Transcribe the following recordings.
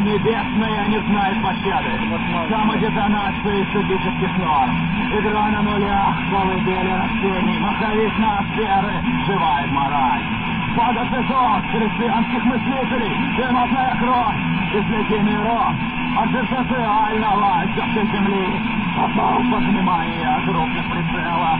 небесная не знает пощады. Самодетонация исторических норм. Игра на нулях, колыбели растений, маховик на сферы, живая мораль. Падает песок христианских мыслителей, дымотная кровь, излети миров, от социального всей земли попал под внимание крупных прицелов.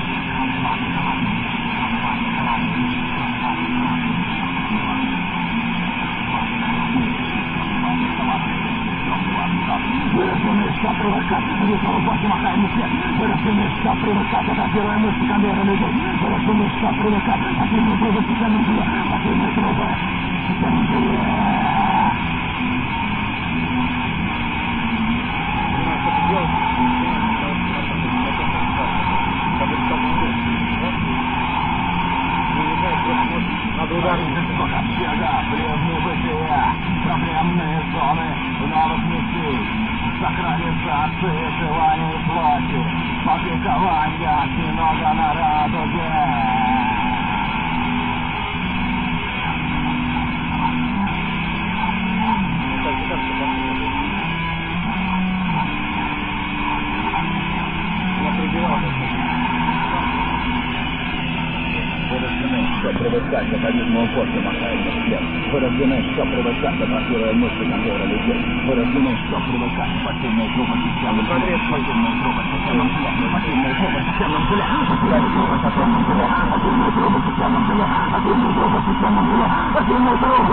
Вырожденный штаб привыкать, высоко башни махаем свет. Вырожденный штаб привыкать, атакируя мышцы конвейера людей. Вырожденный штаб привыкать, последние трубы системным жиле. Последние трубы системным жиле. Проблемные зоны новых миссий, сакрализации желаний плоти, публикование немного на радуге. Все привыкать к механизму упорства махаемых схем. Вырождены, что привыкать, атакируя мышцы конвейера людей. Вырождены, что привыкать, пассивные трубы системным жиле. Пассивные трубы системным жиле. Пассивные трубы системным жиле. Пассивные трубы системным жиле. Пассивные трубы системным жиле. Пассивные трубы системным жиле. Пассивные трубы.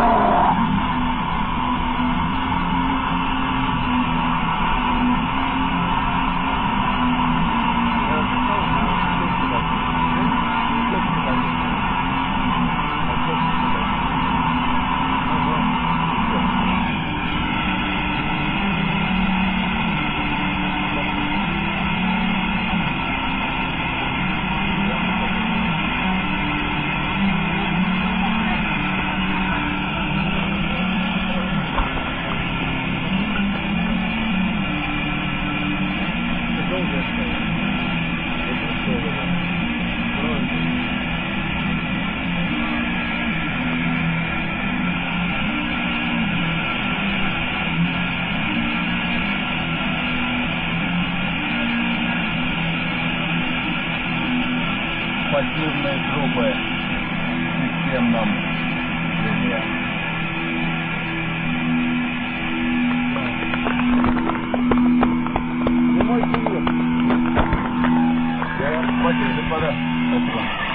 Пассивные трубы в системном жиле. Прямой привет. Я вам хватит, господа. Спасибо.